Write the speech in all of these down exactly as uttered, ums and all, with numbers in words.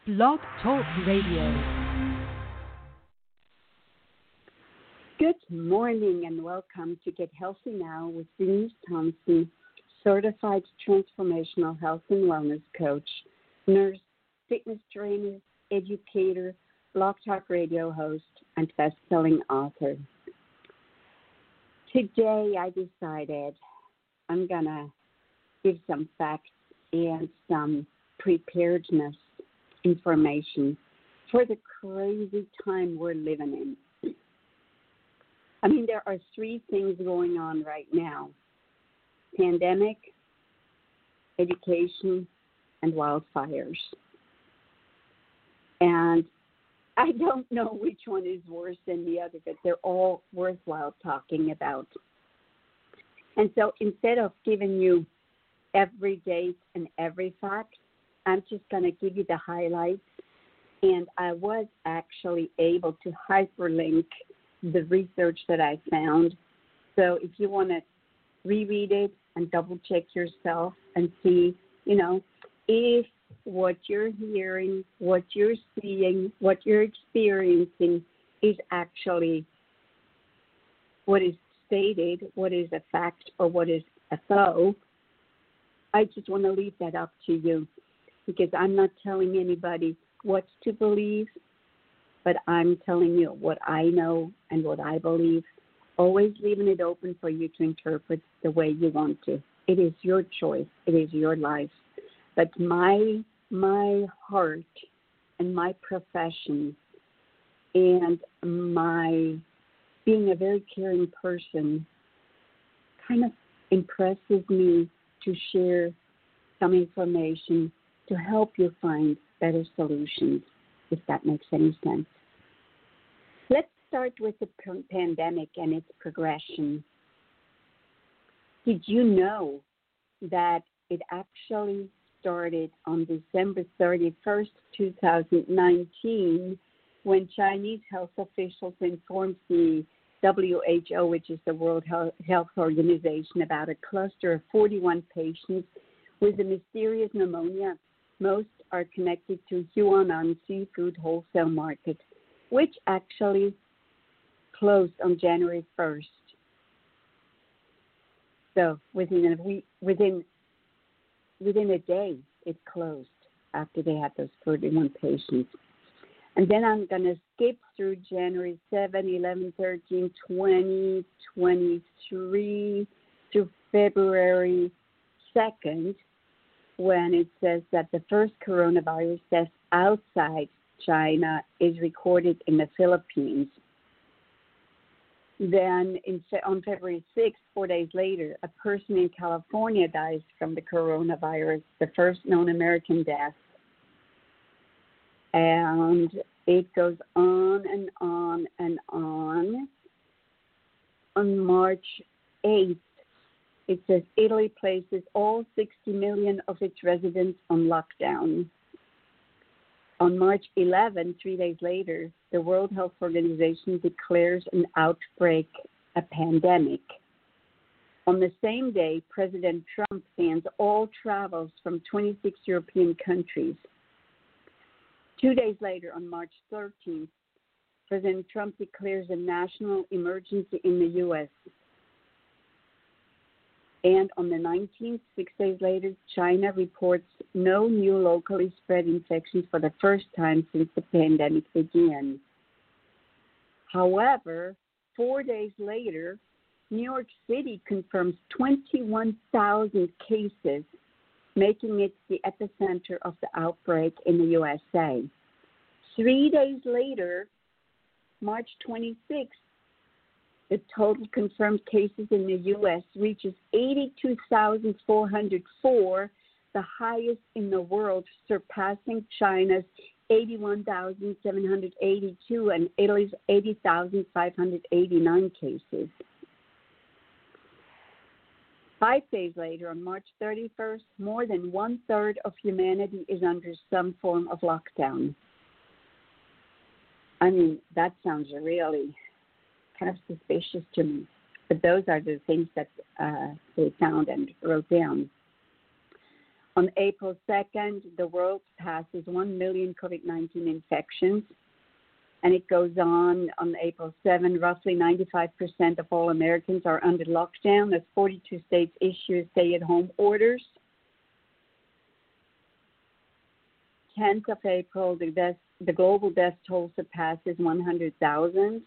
Blog Talk Radio. Good morning and welcome to Get Healthy Now with Denise Thompson, certified transformational health and wellness coach, nurse, fitness trainer, educator, Blog Talk Radio host, and best-selling author. Today I decided I'm going to give some facts and some preparedness information for the crazy time we're living in. I mean, there are three things going on right now: pandemic, education, and wildfires. And I don't know which one is worse than the other, but they're all worthwhile talking about. And so instead of giving you every date and every fact, I'm just going to give you the highlights. And I was actually able to hyperlink the research that I found. So if you want to reread it and double check yourself and see, you know, if what you're hearing, what you're seeing, what you're experiencing is actually what is stated, what is a fact or what is a faux, I just want to leave that up to you, because I'm not telling anybody what to believe, but I'm telling you what I know and what I believe, always leaving it open for you to interpret the way you want to. It is your choice. It is your life. But my my heart and my profession and my being a very caring person kind of impresses me to share some information to help you find better solutions, if that makes any sense. Let's start with the p- pandemic and its progression. Did you know that it actually started on December thirty-first, twenty nineteen, when Chinese health officials informed the W H O, which is the World Health Organization, about a cluster of forty-one patients with a mysterious pneumonia? Most are connected to Huanan Seafood Wholesale Market, which actually closed on January first. So within a week, within within a day, it closed after they had those forty-one patients. And then I'm going to skip through January seventh, eleven, thirteen, twenty, twenty-three to February second, when it says that the first coronavirus death outside China is recorded in the Philippines. Then in, on February sixth, four days later, a person in California dies from the coronavirus, the first known American death. And it goes on and on and on. On March eighth, it says Italy places all sixty million of its residents on lockdown. On March eleventh, three days later, the World Health Organization declares an outbreak a pandemic. On the same day, President Trump bans all travels from twenty-six European countries. Two days later, on March thirteenth, President Trump declares a national emergency in the U S And on the nineteenth, six days later, China reports no new locally spread infections for the first time since the pandemic began. However, four days later, New York City confirms twenty-one thousand cases, making it the epicenter of the outbreak in the U S A. Three days later, March twenty-sixth, the total confirmed cases in the U S reaches eighty-two thousand four hundred four, the highest in the world, surpassing China's eighty-one thousand seven hundred eighty-two and Italy's eighty thousand five hundred eighty-nine cases. Five days later, on March thirty-first, more than one-third of humanity is under some form of lockdown. I mean, that sounds really kind of suspicious to me. But those are the things that uh, they found and wrote down. On April second, the world passes one million COVID nineteen infections. And it goes on on April seventh, roughly ninety-five percent of all Americans are under lockdown as forty-two states issue stay-at-home orders. tenth of April, the, death, the global death toll surpasses one hundred thousand.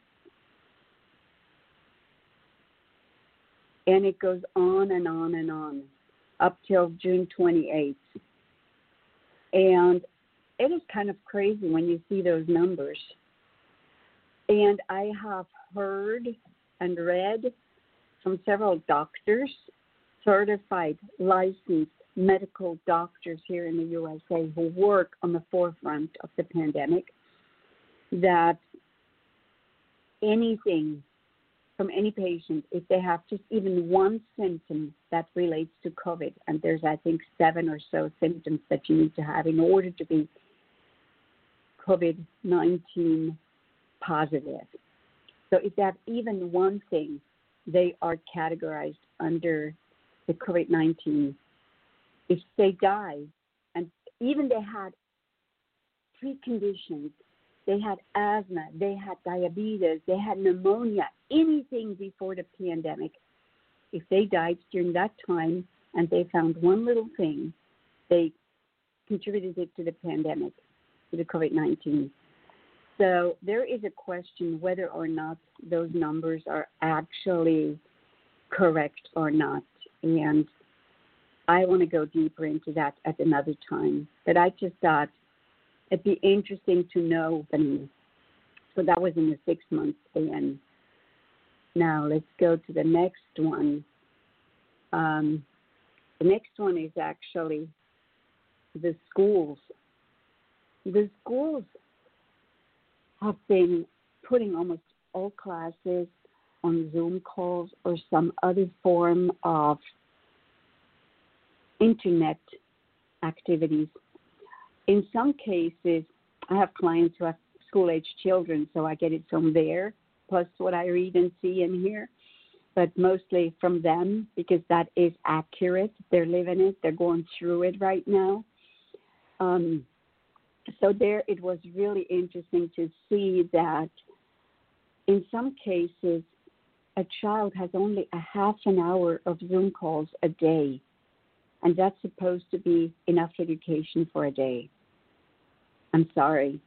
And it goes on and on and on up till June twenty-eighth. And it is kind of crazy when you see those numbers. And I have heard and read from several doctors, certified, licensed medical doctors here in the U S A who work on the forefront of the pandemic, that anything from any patient, if they have just even one symptom that relates to COVID, and there's, I think, seven or so symptoms that you need to have in order to be COVID nineteen positive. So if they have even one thing, they are categorized under the COVID nineteen. If they die, and even they had preconditions, they had asthma, they had diabetes, they had pneumonia, anything before the pandemic, if they died during that time and they found one little thing, they contributed it to the pandemic, to the COVID nineteen. So there is a question whether or not those numbers are actually correct or not. And I want to go deeper into that at another time. But I just thought it'd be interesting to know. And so that was in the six-month span. Now let's go to the next one. Um, the next one is actually the schools. The schools have been putting almost all classes on Zoom calls or some other form of internet activities. In some cases, I have clients who have school-age children, so I get it from there, plus what I read and see and hear, but mostly from them because that is accurate. They're living it. They're going through it right now. Um, so there it was really interesting to see that in some cases, a child has only a half an hour of Zoom calls a day, and that's supposed to be enough education for a day. I'm sorry.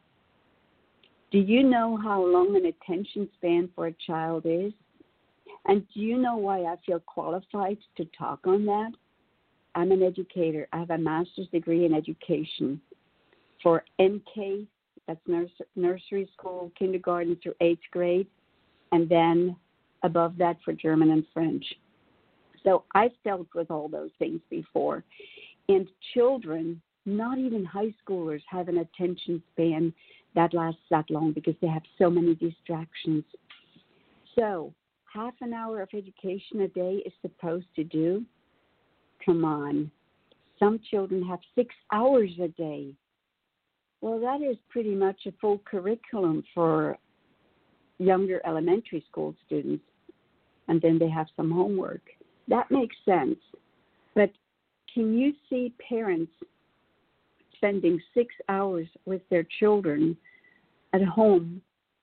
Do you know how long an attention span for a child is? And do you know why I feel qualified to talk on that? I'm an educator. I have a master's degree in education for N K, that's nurs- nursery school, kindergarten through eighth grade, and then above that for German and French. So I've dealt with all those things before. And children, not even high schoolers, have an attention span that lasts that long because they have so many distractions. So half an hour of education a day is supposed to do? Come on. Some children have six hours a day. Well, that is pretty much a full curriculum for younger elementary school students. And then they have some homework. That makes sense. But can you see parents spending six hours with their children at home,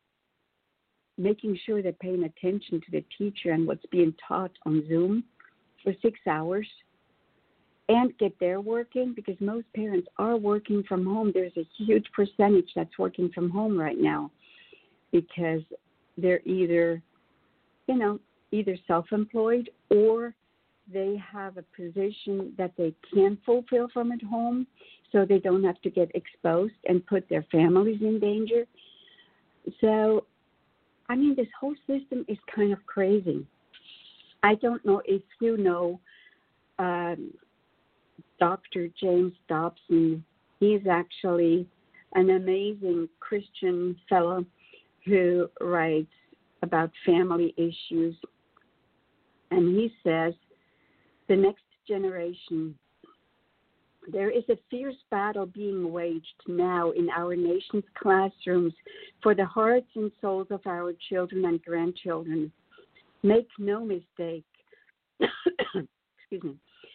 making sure they're paying attention to the teacher and what's being taught on Zoom for six hours, and get their work in? Because most parents are working from home. There's a huge percentage that's working from home right now because they're either, you know, either self-employed or they have a position that they can fulfill from at home so they don't have to get exposed and put their families in danger. So, I mean, this whole system is kind of crazy. I don't know if you know um, Doctor James Dobson. He's actually an amazing Christian fellow who writes about family issues. And he says, the next generation, there is a fierce battle being waged now in our nation's classrooms for the hearts and souls of our children and grandchildren. Make no mistake, excuse me,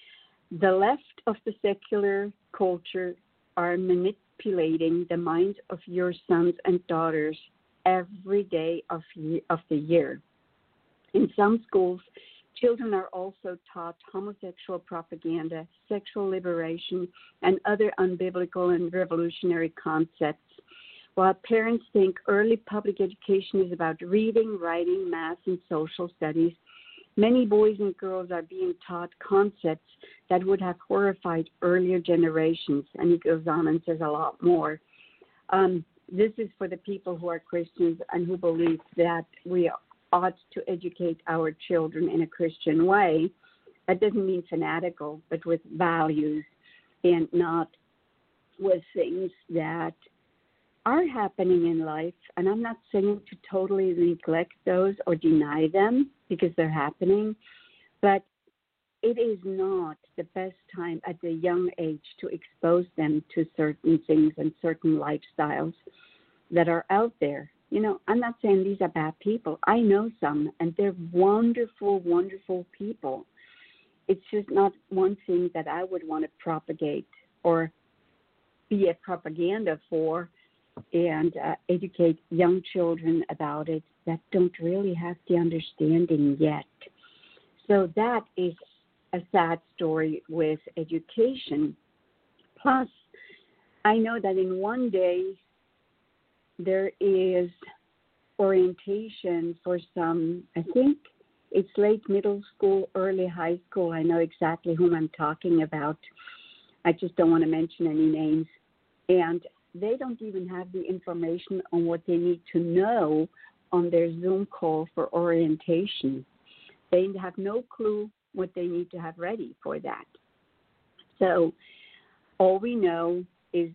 the left of the secular culture are manipulating the minds of your sons and daughters every day of, of the year. In some schools, children are also taught homosexual propaganda, sexual liberation, and other unbiblical and revolutionary concepts. While parents think early public education is about reading, writing, math, and social studies, many boys and girls are being taught concepts that would have horrified earlier generations. And he goes on and says a lot more. Um, this is for the people who are Christians and who believe that we ought to educate our children in a Christian way. That doesn't mean fanatical, but with values and not with things that are happening in life. And I'm not saying to totally neglect those or deny them because they're happening, but it is not the best time at a young age to expose them to certain things and certain lifestyles that are out there. You know, I'm not saying these are bad people. I know some, and they're wonderful, wonderful people. It's just not one thing that I would want to propagate or be a propaganda for and uh, educate young children about it that don't really have the understanding yet. So that is a sad story with education. Plus, I know that in one day there is orientation for some, I think it's late middle school, early high school. I know exactly whom I'm talking about. I just don't want to mention any names. And they don't even have the information on what they need to know on their Zoom call for orientation. They have no clue what they need to have ready for that. So all we know is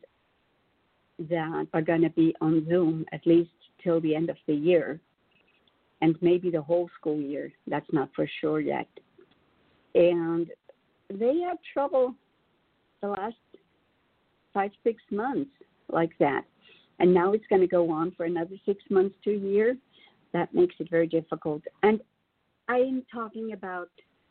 that are going to be on Zoom at least till the end of the year, and maybe the whole school year. That's not for sure yet. And they had trouble the last five, six months like that. And now it's going to go on for another six months to a year. That makes it very difficult. And I am talking about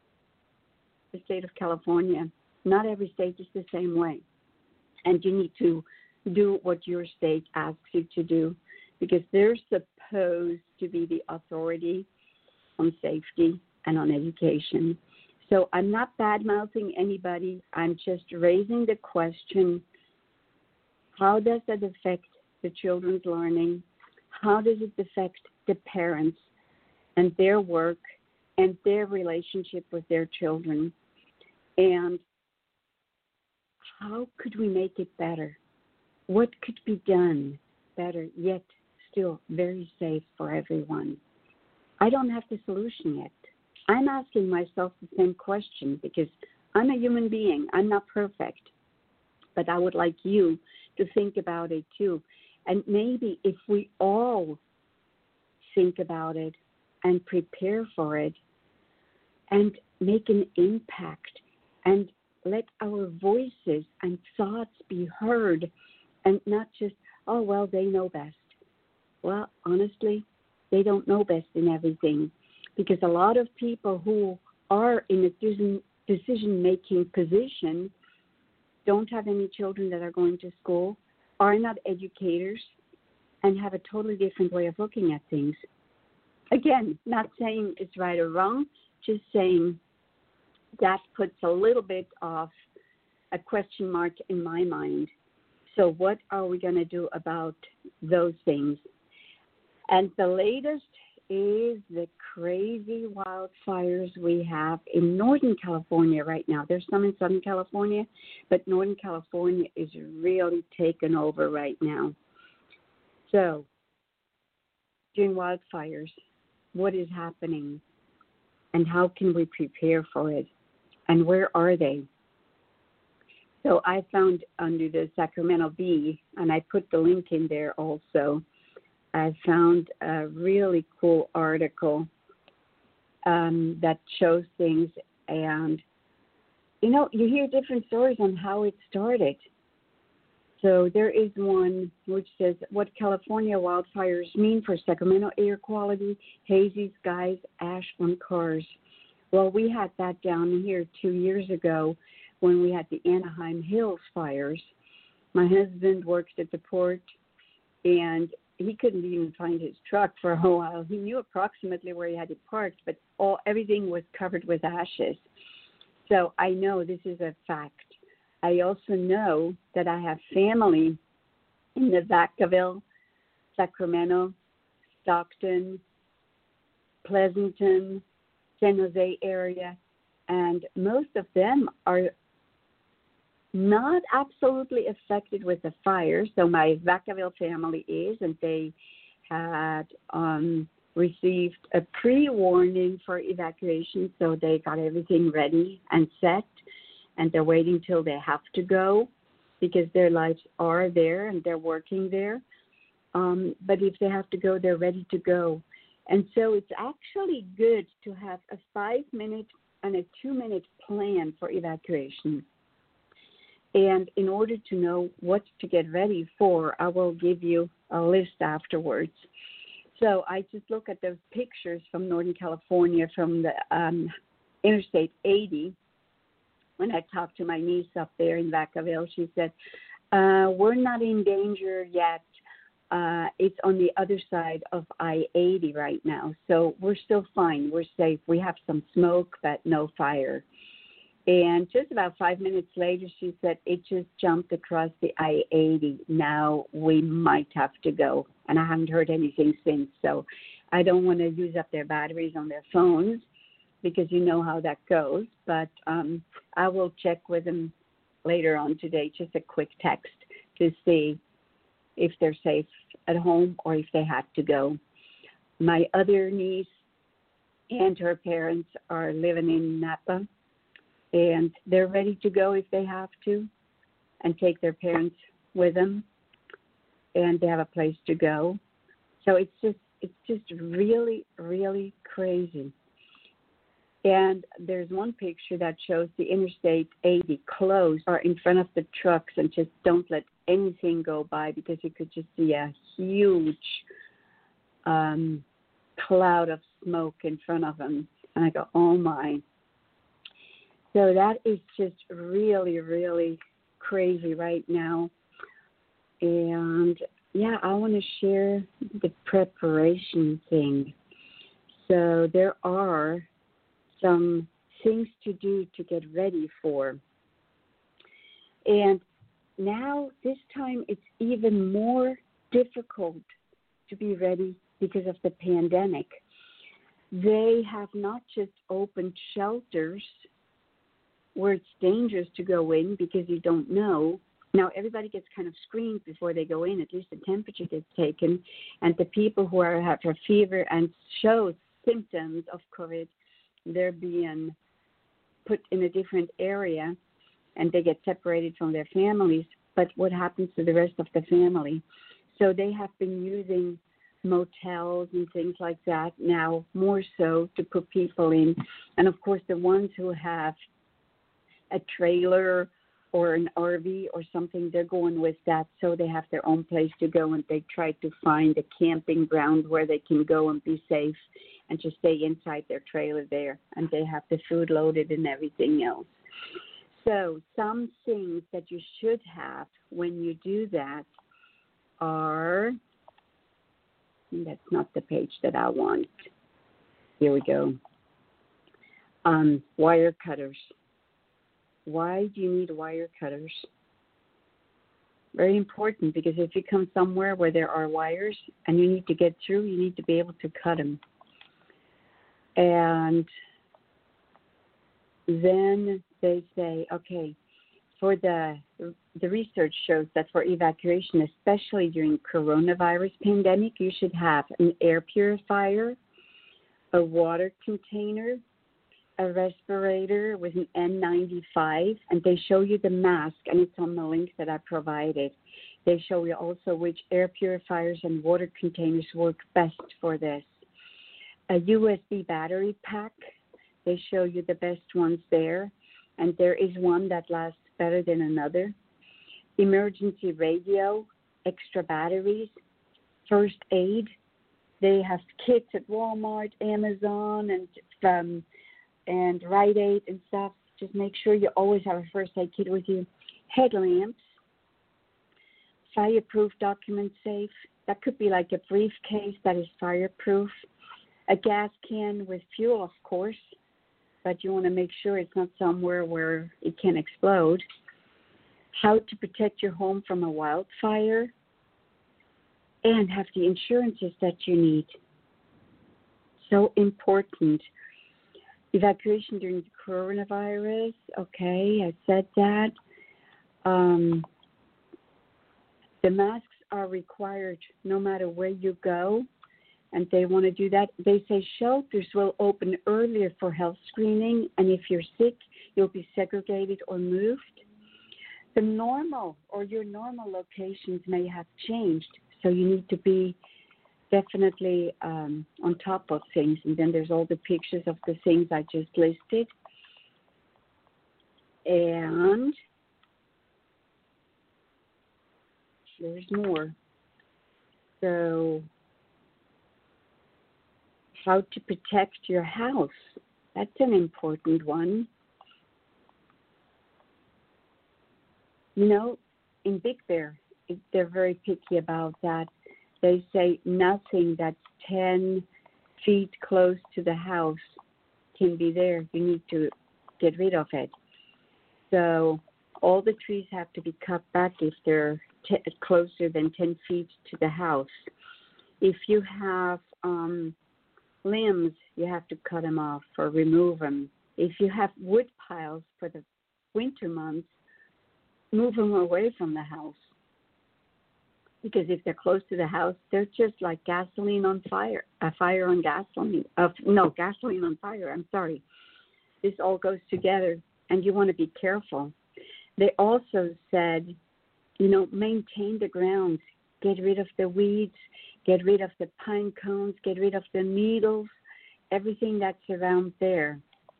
the state of California. Not every state is the same way. And you need to do what your state asks you to do because they're supposed to be the authority on safety and on education. So I'm not bad-mouthing anybody. I'm just raising the question, how does that affect the children's learning? How does it affect the parents and their work and their relationship with their children? And how could we make it better? What could be done better, yet still very safe for everyone? I don't have the solution yet. I'm asking myself the same question because I'm a human being. I'm not perfect. But I would like you to think about it too. And maybe if we all think about it and prepare for it and make an impact and let our voices and thoughts be heard and not just, oh, well, they know best. Well, honestly, they don't know best in everything because a lot of people who are in a decision-making position don't have any children that are going to school, are not educators, and have a totally different way of looking at things. Again, not saying it's right or wrong, just saying that puts a little bit of a question mark in my mind. So what are we going to do about those things? And the latest is the crazy wildfires we have in Northern California right now. There's some in Southern California, but Northern California is really taken over right now. So, during wildfires, what is happening and how can we prepare for it? And where are they? So I found under the Sacramento Bee, and I put the link in there also, I found a really cool article um, that shows things. And, you know, you hear different stories on how it started. So there is one which says what California wildfires mean for Sacramento air quality, hazy skies, ash on cars. Well, we had that down here two years ago when we had the Anaheim Hills fires. My husband works at the port, and he couldn't even find his truck for a while. He knew approximately where he had it parked, but all everything was covered with ashes. So I know this is a fact. I also know that I have family in the Vacaville, Sacramento, Stockton, Pleasanton, San Jose area, and most of them are not absolutely affected with the fire. So my Vacaville family is, and they had um, received a pre-warning for evacuation, so they got everything ready and set, and they're waiting till they have to go because their lives are there and they're working there. Um, but if they have to go, they're ready to go. And so it's actually good to have a five-minute and a two-minute plan for evacuation. And in order to know what to get ready for, I will give you a list afterwards. So I just look at those pictures from Northern California, from the um, Interstate eighty. When I talked to my niece up there in Vacaville, she said, uh, we're not in danger yet. Uh, it's on the other side of I eighty right now. So we're still fine. We're safe. We have some smoke, but no fire. And just about five minutes later, she said, it just jumped across the I eighty. Now we might have to go. And I haven't heard anything since. So I don't want to use up their batteries on their phones because you know how that goes. But um, I will check with them later on today, just a quick text to see if they're safe at home or if they have to go. My other niece and her parents are living in Napa, and they're ready to go if they have to and take their parents with them, and they have a place to go. So it's just it's just really, really crazy. And there's one picture that shows the Interstate eighty closed or in front of the trucks and just don't let anything go by because you could just see a huge um, cloud of smoke in front of them. And I go, oh my. So that is just really, really crazy right now. And yeah, I want to share the preparation thing. So there are some things to do to get ready for. And now this time it's even more difficult to be ready because of the pandemic. They have not just opened shelters where it's dangerous to go in because you don't know. Now everybody gets kind of screened before they go in, at least the temperature gets taken, and the people who are have a fever and show symptoms of COVID, they're being put in a different area and they get separated from their families. But what happens to the rest of the family? So they have been using motels and things like that now more so to put people in. And of course, the ones who have a trailer or an R V or something, they're going with that so they have their own place to go, and they try to find a camping ground where they can go and be safe and just stay inside their trailer there, and they have the food loaded and everything else. So some things that you should have when you do that are, that's not the page that I want. Here we go. Um, wire cutters. Why do you need wire cutters? Very important, because if you come somewhere where there are wires and you need to get through, you need to be able to cut them. And then they say, okay, for the the research shows that for evacuation, especially during coronavirus pandemic, you should have an air purifier, a water container, a respirator with an N ninety-five, and they show you the mask, and it's on the link that I provided. They show you also which air purifiers and water containers work best for this. A U S B battery pack, they show you the best ones there, and there is one that lasts better than another. Emergency radio, extra batteries, first aid. They have kits at Walmart, Amazon, and um, and Rite Aid and stuff Just make sure you always have a first aid kit with you. Headlamps, fireproof document safe. That could be like a briefcase that is fireproof. A gas can with fuel, of course, but you want to make sure it's not somewhere where it can explode. How to protect your home from a wildfire, and have the insurances that you need. So important. Evacuation during the coronavirus. Okay, I said that. Um, the masks are required no matter where you go, and they want to do that. They say shelters will open earlier for health screening, and if you're sick, you'll be segregated or moved. The normal or your normal locations may have changed, so you need to be definitely um, on top of things. And then there's all the pictures of the things I just listed. And there's more. So how to protect your house. That's an important one. You know, in Big Bear, they're very picky about that. They say nothing that's ten feet close to the house can be there. You need to get rid of it. So all the trees have to be cut back if they're t- closer than ten feet to the house. If you have um, limbs, you have to cut them off or remove them. If you have wood piles for the winter months, move them away from the house. Because if they're close to the house, they're just like gasoline on fire, a fire on gasoline. Uh, no, gasoline on fire, I'm sorry. This all goes together, and you want to be careful. They also said, you know, maintain the grounds. Get rid of the weeds. Get rid of the pine cones. Get rid of the needles. Everything that's around there,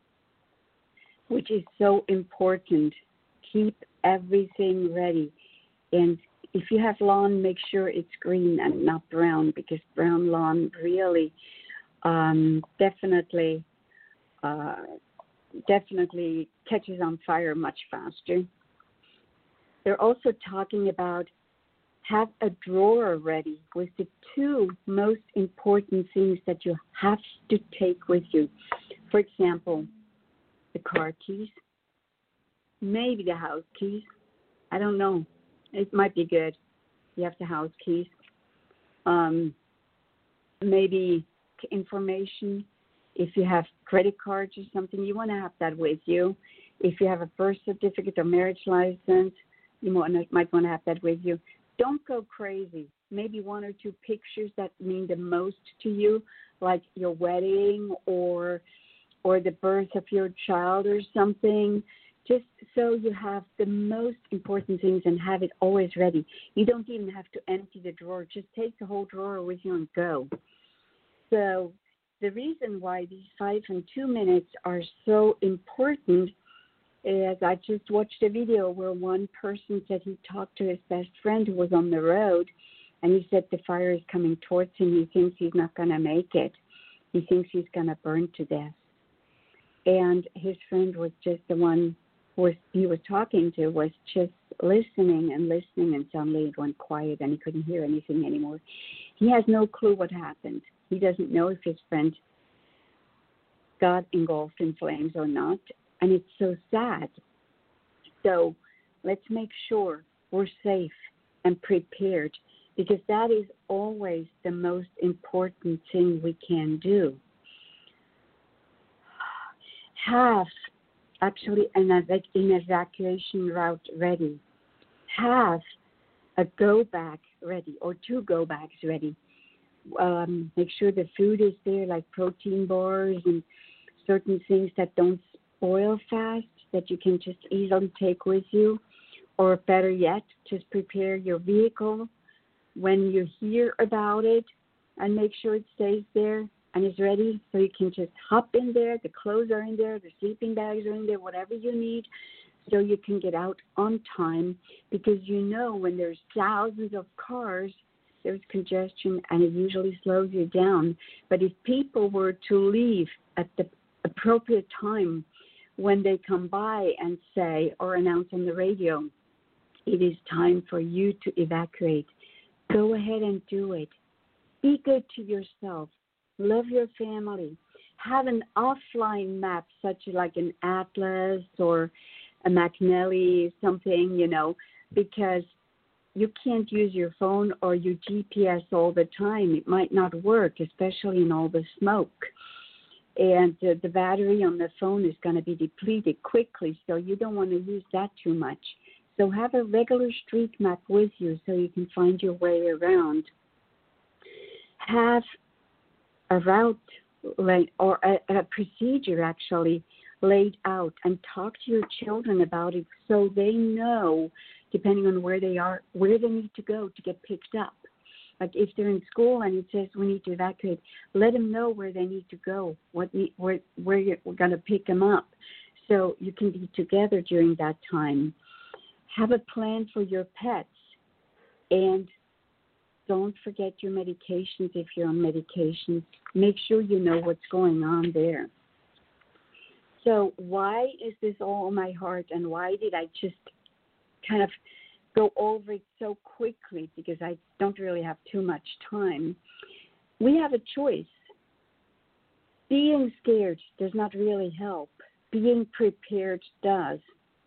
which is so important. Keep everything ready. And if you have lawn, make sure it's green and not brown, because brown lawn really um, definitely uh, definitely catches on fire much faster. They're also talking about have a drawer ready with the two most important things that you have to take with you. For example, the car keys, maybe the house keys. I don't know. It might be good. You have the house keys. Um, maybe information. If you have credit cards or something, you want to have that with you. If you have a birth certificate or marriage license, you might want to have that with you. Don't go crazy. Maybe one or two pictures that mean the most to you, like your wedding or or the birth of your child or something. Just so you have the most important things and have it always ready. You don't even have to empty the drawer. Just take the whole drawer with you and go. So the reason why these five and two minutes are so important is I just watched a video where one person said he talked to his best friend who was on the road, and he said the fire is coming towards him. He thinks he's not going to make it. He thinks he's going to burn to death. And his friend was just the one was he was talking to was just listening and listening, and suddenly it went quiet and he couldn't hear anything anymore. He has no clue what happened. He doesn't know if his friend got engulfed in flames or not, and it's so sad. So let's make sure we're safe and prepared, because that is always the most important thing we can do. Have actually an, an evacuation route ready. Have a go bag ready or two go bags ready. Um, make sure the food is there, like protein bars and certain things that don't spoil fast that you can just easily take with you. Or better yet, just prepare your vehicle when you hear about it and make sure it stays there and is ready, so you can just hop in there. The clothes are in there, the sleeping bags are in there, whatever you need, so you can get out on time, because you know when there's thousands of cars, there's congestion, and it usually slows you down. But if people were to leave at the appropriate time when they come by and say or announce on the radio, it is time for you to evacuate, go ahead and do it. Be good to yourself. Love your family. Have an offline map, such like an atlas or a McNally, something, you know, because you can't use your phone or your G P S all the time. It might not work, especially in all the smoke. And uh, the battery on the phone is going to be depleted quickly, so you don't want to use that too much. So have a regular street map with you so you can find your way around. Have a route or a, a procedure actually laid out, and talk to your children about it so they know, depending on where they are, where they need to go to get picked up. Like if they're in school and it says we need to evacuate, let them know where they need to go, what need, where where you're, we're going to pick them up, so you can be together during that time. Have a plan for your pets, and don't forget your medications if you're on medications. Make sure you know what's going on there. So why is this all on my heart, and why did I just kind of go over it so quickly? Because I don't really have too much time. We have a choice. Being scared does not really help. Being prepared does.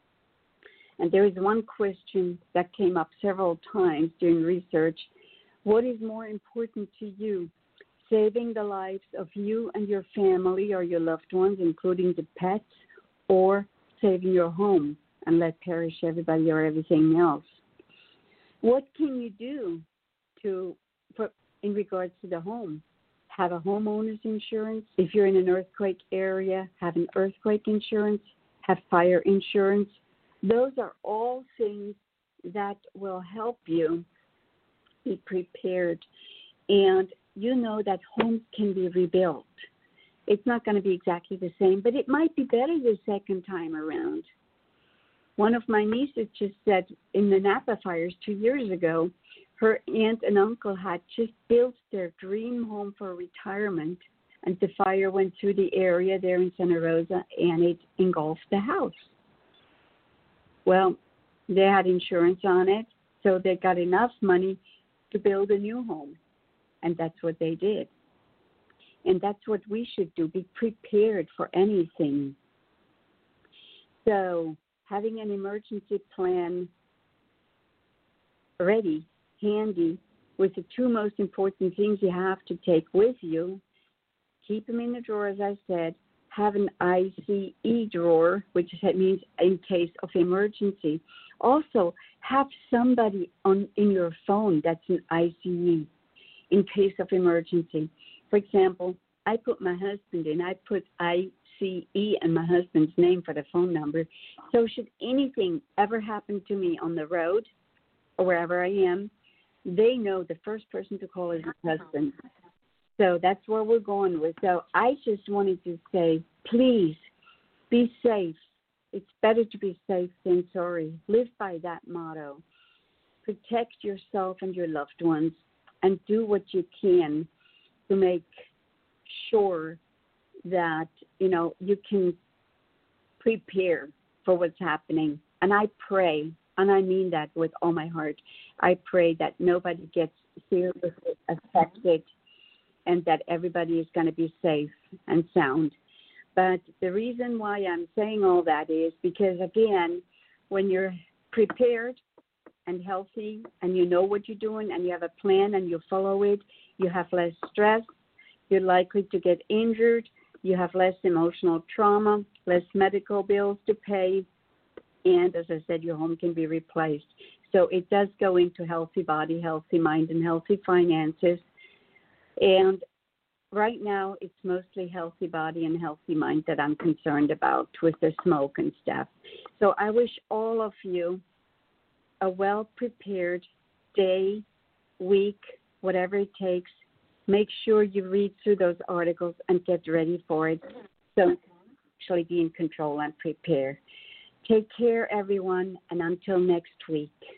And there is one question that came up several times during research. What is more important to you? Saving the lives of you and your family or your loved ones, including the pets, or saving your home and let perish everybody or everything else? What can you do to, for, in regards to the home? Have a homeowner's insurance. If you're in an earthquake area, have an earthquake insurance. Have fire insurance. Those are all things that will help you be prepared. And you know that homes can be rebuilt. It's not going to be exactly the same, but it might be better the second time around. One of my nieces just said in the Napa fires two years ago, her aunt and uncle had just built their dream home for retirement, and the fire went through the area there in Santa Rosa, and it engulfed the house. Well, they had insurance on it, so they got enough money to build a new home, and that's what they did. And that's what we should do, be prepared for anything. So having an emergency plan ready, handy, with the two most important things you have to take with you, keep them in the drawer, as I said. Have an I C E drawer, which means in case of emergency. Also, have somebody on in your phone that's an I C E in case of emergency. For example, I put my husband in. I put I C E and my husband's name for the phone number. So should anything ever happen to me on the road or wherever I am, they know the first person to call is my husband. So that's where we're going with. So I just wanted to say, please be safe. It's better to be safe than sorry. Live by that motto. Protect yourself and your loved ones, and do what you can to make sure that, you know, you can prepare for what's happening. And I pray, and I mean that with all my heart, I pray that nobody gets seriously affected and that everybody is going to be safe and sound. But the reason why I'm saying all that is because, again, when you're prepared and healthy and you know what you're doing and you have a plan and you follow it, you have less stress, you're likely to get injured, you have less emotional trauma, less medical bills to pay, and as I said, your home can be replaced. So it does go into healthy body, healthy mind, and healthy finances. And right now, it's mostly healthy body and healthy mind that I'm concerned about with the smoke and stuff. So I wish all of you a well-prepared day, week, whatever it takes. Make sure you read through those articles and get ready for it so you can actually be in control and prepare. Take care, everyone, and until next week.